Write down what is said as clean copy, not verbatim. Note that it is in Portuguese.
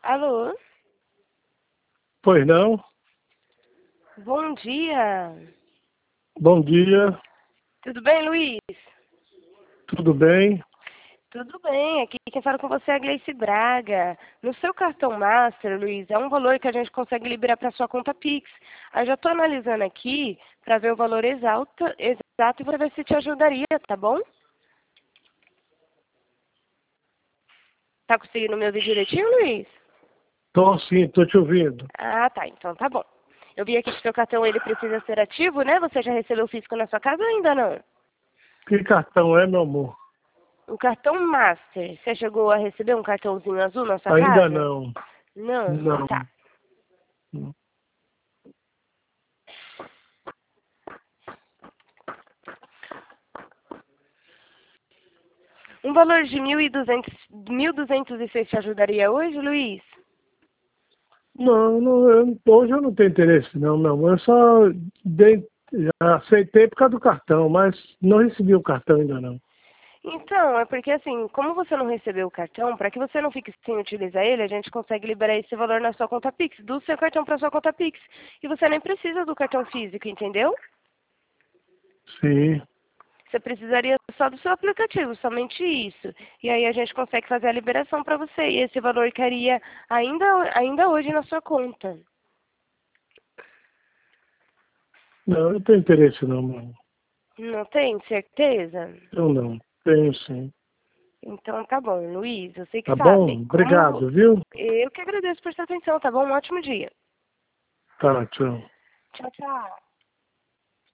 Alô? Pois não? Bom dia. Bom dia, Tudo bem, Luiz? tudo bem? Tudo bem. Aqui quem fala com você é a Gleice Braga. No seu cartão Master, Luiz, é um valor que a gente consegue liberar para sua conta Pix. Eu já estou analisando aqui para ver o valor exato e para ver se te ajudaria, tá bom? Tá conseguindo me ouvir direitinho, Luiz? Tô sim, tô te ouvindo. Ah, tá. Então tá bom. Eu vi aqui que seu cartão ele precisa ser ativo, né? Você já recebeu o físico na sua casa ou ainda não? Que cartão é, meu amor? O cartão Master, você chegou a receber um cartãozinho azul na sua Ainda casa? não. Não? Não. Tá. Um valor de 1.206 te ajudaria hoje, Luiz? Não, hoje eu não tenho interesse não, meu amor. Eu só já aceitei por causa do cartão, mas não recebi o cartão ainda não. Então, é porque assim, como você não recebeu o cartão, para que você não fique sem utilizar ele, a gente consegue liberar esse valor na sua conta Pix, do seu cartão para sua conta Pix. E você nem precisa do cartão físico, entendeu? Sim. Você precisaria só do seu aplicativo, somente isso. E aí a gente consegue fazer a liberação para você. E esse valor cairia ainda hoje na sua conta. Não, eu não tenho interesse não, meu amor. Não tem certeza? Eu não. Tenho sim. Então tá bom, Luiz, você que Tá bom? sabe. Como Obrigado, viu? eu que agradeço por sua atenção, tá bom? Um ótimo dia. Tá, tchau. Tchau, tchau.